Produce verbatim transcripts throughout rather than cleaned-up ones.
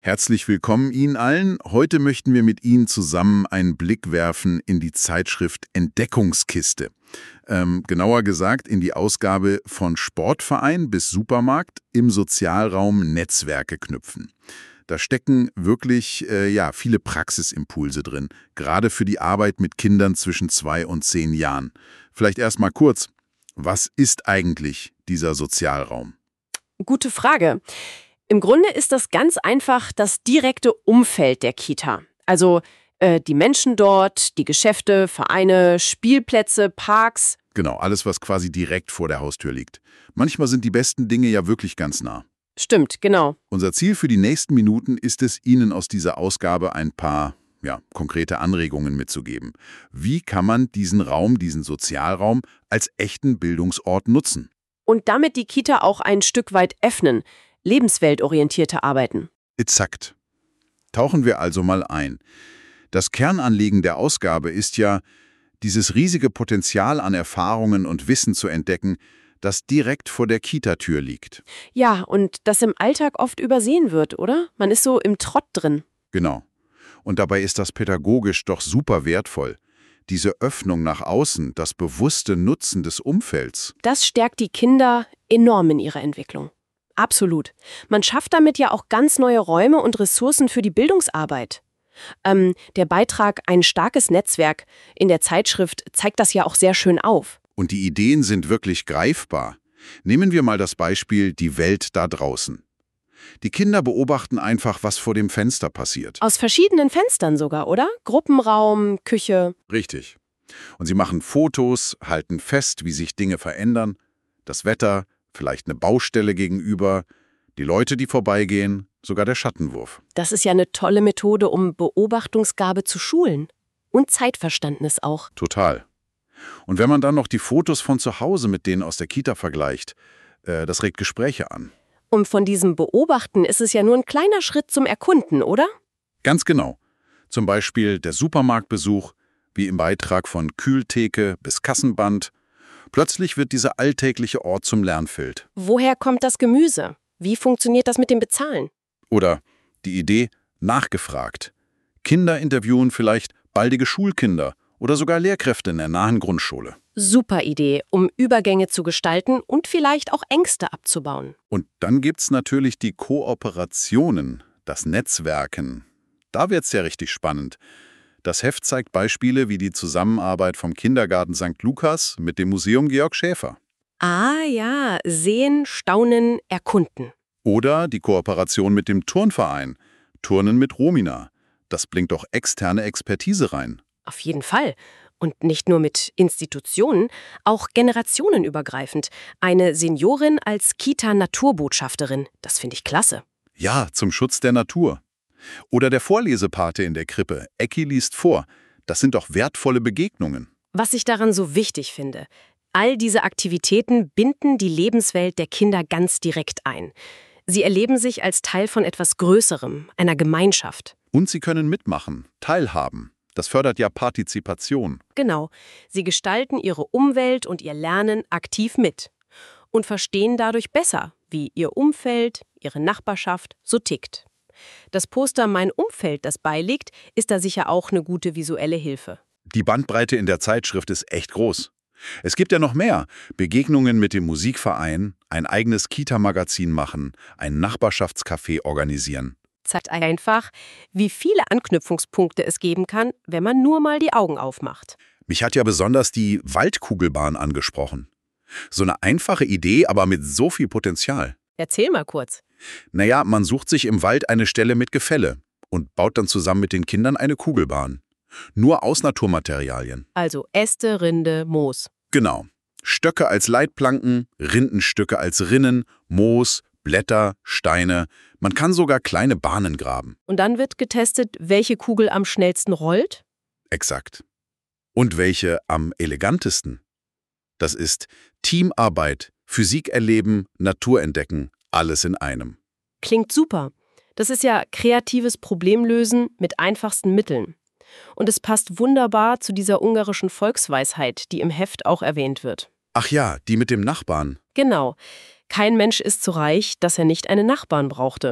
Herzlich willkommen Ihnen allen. Heute möchten wir mit Ihnen zusammen einen Blick werfen in die Zeitschrift Entdeckungskiste. Ähm, genauer gesagt in die Ausgabe von Sportverein bis Supermarkt im Sozialraum Netzwerke knüpfen. Da stecken wirklich äh, ja, viele Praxisimpulse drin, gerade für die Arbeit mit Kindern zwischen zwei und zehn Jahren. Vielleicht erst mal kurz, was ist eigentlich dieser Sozialraum? Gute Frage. Im Grunde ist das ganz einfach das direkte Umfeld der Kita. Also äh, die Menschen dort, die Geschäfte, Vereine, Spielplätze, Parks. Genau, alles, was quasi direkt vor der Haustür liegt. Manchmal sind die besten Dinge ja wirklich ganz nah. Stimmt, genau. Unser Ziel für die nächsten Minuten ist es, Ihnen aus dieser Ausgabe ein paar ja, konkrete Anregungen mitzugeben. Wie kann man diesen Raum, diesen Sozialraum als echten Bildungsort nutzen? Und damit die Kita auch ein Stück weit öffnen. Lebensweltorientierte Arbeiten. Exakt. Tauchen wir also mal ein. Das Kernanliegen der Ausgabe ist ja, dieses riesige Potenzial an Erfahrungen und Wissen zu entdecken, das direkt vor der Kitatür liegt. Ja, und das im Alltag oft übersehen wird, oder? Man ist so im Trott drin. Genau. Und dabei ist das pädagogisch doch super wertvoll. Diese Öffnung nach außen, das bewusste Nutzen des Umfelds. Das stärkt die Kinder enorm in ihrer Entwicklung. Absolut. Man schafft damit ja auch ganz neue Räume und Ressourcen für die Bildungsarbeit. Ähm, der Beitrag Ein starkes Netzwerk in der Zeitschrift zeigt das ja auch sehr schön auf. Und die Ideen sind wirklich greifbar. Nehmen wir mal das Beispiel Die Welt da draußen. Die Kinder beobachten einfach, was vor dem Fenster passiert. Aus verschiedenen Fenstern sogar, oder? Gruppenraum, Küche. Richtig. Und sie machen Fotos, halten fest, wie sich Dinge verändern. Das Wetter, vielleicht eine Baustelle gegenüber, die Leute, die vorbeigehen, sogar der Schattenwurf. Das ist ja eine tolle Methode, um Beobachtungsgabe zu schulen. Und Zeitverständnis auch. Total. Und wenn man dann noch die Fotos von zu Hause mit denen aus der Kita vergleicht, äh, das regt Gespräche an. Und von diesem Beobachten ist es ja nur ein kleiner Schritt zum Erkunden, oder? Ganz genau. Zum Beispiel der Supermarktbesuch, wie im Beitrag von Kühltheke bis Kassenband. Plötzlich wird dieser alltägliche Ort zum Lernfeld. Woher kommt das Gemüse? Wie funktioniert das mit dem Bezahlen? Oder die Idee, nachgefragt. Kinder interviewen vielleicht baldige Schulkinder oder sogar Lehrkräfte in der nahen Grundschule. Super Idee, um Übergänge zu gestalten und vielleicht auch Ängste abzubauen. Und dann gibt's natürlich die Kooperationen, das Netzwerken. Da wird's ja richtig spannend. Das Heft zeigt Beispiele wie die Zusammenarbeit vom Kindergarten Sankt Lukas mit dem Museum Georg Schäfer. Ah ja, sehen, staunen, erkunden. Oder die Kooperation mit dem Turnverein, Turnen mit Romina. Das bringt doch externe Expertise rein. Auf jeden Fall. Und nicht nur mit Institutionen, auch generationenübergreifend. Eine Seniorin als Kita-Naturbotschafterin, das finde ich klasse. Ja, zum Schutz der Natur. Oder der Vorlesepate in der Krippe, Ecki liest vor. Das sind doch wertvolle Begegnungen. Was ich daran so wichtig finde, all diese Aktivitäten binden die Lebenswelt der Kinder ganz direkt ein. Sie erleben sich als Teil von etwas Größerem, einer Gemeinschaft. Und sie können mitmachen, teilhaben. Das fördert ja Partizipation. Genau. Sie gestalten ihre Umwelt und ihr Lernen aktiv mit. Und verstehen dadurch besser, wie ihr Umfeld, ihre Nachbarschaft so tickt. Das Poster Mein Umfeld, das beiliegt, ist da sicher auch eine gute visuelle Hilfe. Die Bandbreite in der Zeitschrift ist echt groß. Es gibt ja noch mehr. Begegnungen mit dem Musikverein, ein eigenes Kita-Magazin machen, ein Nachbarschaftscafé organisieren. Zeigt einfach, wie viele Anknüpfungspunkte es geben kann, wenn man nur mal die Augen aufmacht. Mich hat ja besonders die Waldkugelbahn angesprochen. So eine einfache Idee, aber mit so viel Potenzial. Erzähl mal kurz. Naja, man sucht sich im Wald eine Stelle mit Gefälle und baut dann zusammen mit den Kindern eine Kugelbahn. Nur aus Naturmaterialien. Also Äste, Rinde, Moos. Genau. Stöcke als Leitplanken, Rindenstücke als Rinnen, Moos, Blätter, Steine. Man kann sogar kleine Bahnen graben. Und dann wird getestet, welche Kugel am schnellsten rollt? Exakt. Und welche am elegantesten? Das ist Teamarbeit, Physik erleben, Natur entdecken, alles in einem. Klingt super. Das ist ja kreatives Problemlösen mit einfachsten Mitteln. Und es passt wunderbar zu dieser ungarischen Volksweisheit, die im Heft auch erwähnt wird. Ach ja, die mit dem Nachbarn. Genau. Kein Mensch ist so reich, dass er nicht einen Nachbarn brauchte.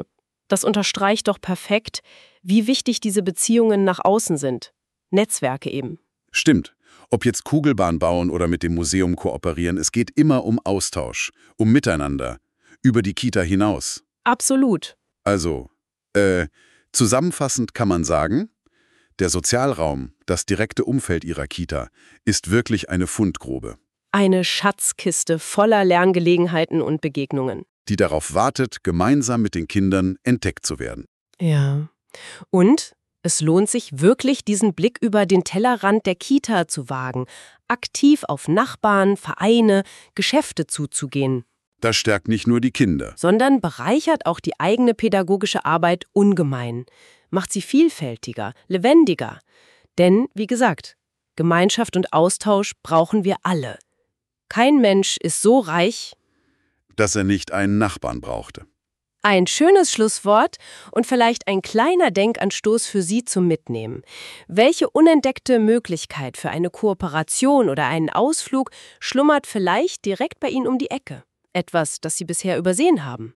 Das unterstreicht doch perfekt, wie wichtig diese Beziehungen nach außen sind. Netzwerke eben. Stimmt. Ob jetzt Kugelbahn bauen oder mit dem Museum kooperieren, es geht immer um Austausch, um Miteinander, über die Kita hinaus. Absolut. Also, äh, zusammenfassend kann man sagen, der Sozialraum, das direkte Umfeld Ihrer Kita, ist wirklich eine Fundgrube, Eine Schatzkiste voller Lerngelegenheiten und Begegnungen. die darauf wartet, gemeinsam mit den Kindern entdeckt zu werden. Ja. Und es lohnt sich wirklich, diesen Blick über den Tellerrand der Kita zu wagen, aktiv auf Nachbarn, Vereine, Geschäfte zuzugehen, Das stärkt nicht nur die Kinder. sondern bereichert auch die eigene pädagogische Arbeit ungemein, macht sie vielfältiger, lebendiger. Denn, wie gesagt, Gemeinschaft und Austausch brauchen wir alle. Kein Mensch ist so reich. Dass er nicht einen Nachbarn brauchte. Ein schönes Schlusswort und vielleicht ein kleiner Denkanstoß für Sie zum Mitnehmen. Welche unentdeckte Möglichkeit für eine Kooperation oder einen Ausflug schlummert vielleicht direkt bei Ihnen um die Ecke? Etwas, das Sie bisher übersehen haben?